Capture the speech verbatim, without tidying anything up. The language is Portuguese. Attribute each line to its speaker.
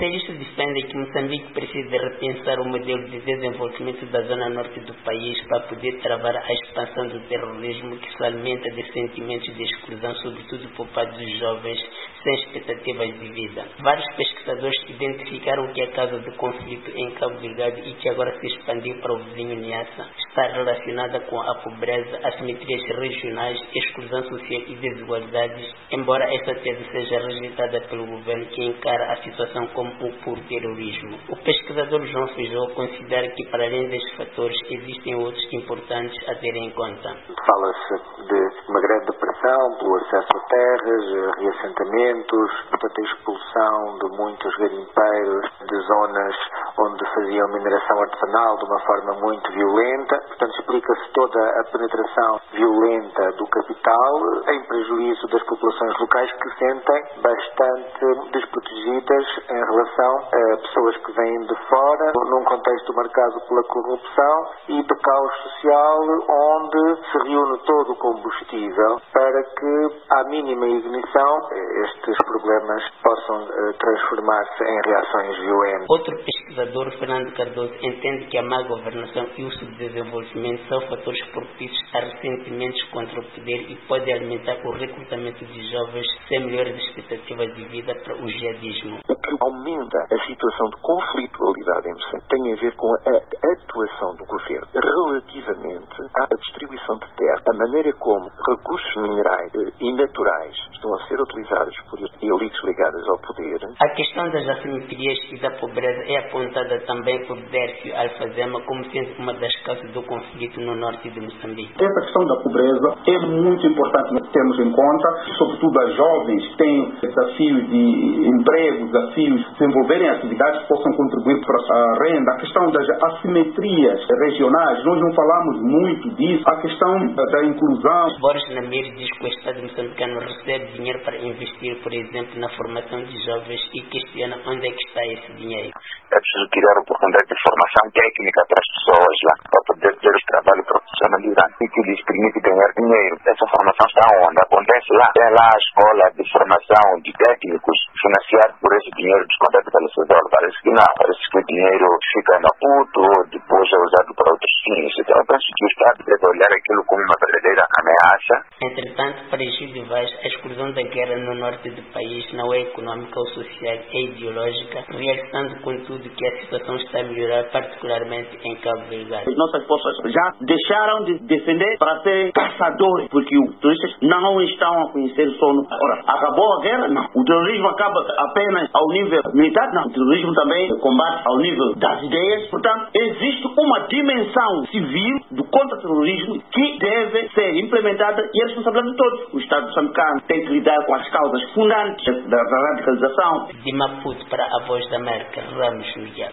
Speaker 1: Especialistas defendem que Moçambique precisa de repensar o modelo de desenvolvimento da zona norte do país para poder travar a expansão do terrorismo que se alimenta de sentimentos de exclusão, sobretudo por parte dos jovens sem expectativas de vida. Vários pesquisadores identificaram que a causa do conflito em Cabo Delgado e que agora se expandiu para o vizinho Niassa está relacionada com a pobreza, assimetrias regionais, exclusão social e desigualdades, embora essa tese seja rejeitada pelo governo que encara a situação como um puro terrorismo. O pesquisador João Feijó considera que, para além destes fatores, existem outros importantes a ter em conta.
Speaker 2: Fala-se de uma grande depressão pelo acesso a terras, reassentamentos, portanto a expulsão de muitos garimpeiros de zonas onde faziam mineração artesanal de uma forma muito violenta. Portanto, explica-se toda a penetração violenta do capital em prejuízo das populações locais que se sentem bastante desprotegidas em relação a pessoas que vêm de fora, num contexto marcado pela corrupção e de caos social, onde se reúne todo o combustível para que, à mínima ignição, estes problemas possam transformar-se em reações violentas.
Speaker 1: Outro pesquisador, Fernando Cardoso, entende que a má governação e o subdesenvolvimento são fatores propícios a ressentimentos contra o poder e podem alimentar o recrutamento de jovens sem melhores expectativas de vida para o jihadismo.
Speaker 3: O que aumenta a situação de conflitualidade em Moçambique tem a ver com a atuação do governo relativamente à distribuição de terra, a maneira como recursos minerais e naturais estão a ser utilizados por elites ligadas ao poder.
Speaker 1: A questão das assimetrias e da pobreza é apontada também por Dércio Alfazema como sendo uma das causas do conflito no norte de Moçambique.
Speaker 4: Essa questão da pobreza é muito importante nós termos em conta, sobretudo as jovens que têm desafios de emprego, desafios de desenvolverem atividades que possam contribuir para a renda. A questão das assimetrias regionais, nós não falamos muito disso. A questão da inclusão.
Speaker 1: Boris Namir diz que o Estado moçambicano recebe dinheiro para investir, por exemplo, na formação de jovens e questiona onde é que está esse dinheiro.
Speaker 5: É preciso criar oportunidade de formação técnica para as pessoas lá, para poder ter o trabalho profissionalizante e que lhes permite ganhar dinheiro. Essa formação está onde? Acontece lá. Tem lá a escola de formação de técnicos financiado por esse dinheiro descontado pela Cedol. Parece que não. Parece que o dinheiro fica na Maputo ou depois é usado para outros fins. Então eu penso que o Estado deve olhar aquilo como uma verdadeira ameaça.
Speaker 1: Entretanto, para Egídio Vaz, a exclusão da guerra no norte do país não é econômica ou social, é ideológica, realçando contudo que a situação está a melhorar, particularmente em Cabo Delgado.
Speaker 6: As nossas forças já deixaram de defender para ser caçadores, porque os turistas não estão a conhecer o sono. Ora, acabou a guerra? Não. O terrorismo acaba apenas ao nível militar? Não. O terrorismo também combate ao nível das ideias. Portanto, existe uma dimensão civil do contra-terrorismo que deve ser implementada e é responsabilidade de todos. O Estado moçambicano tem que lidar com as causas fundantes da radicalização.
Speaker 1: De Maputo para a Voz da América, Ramos Miguel.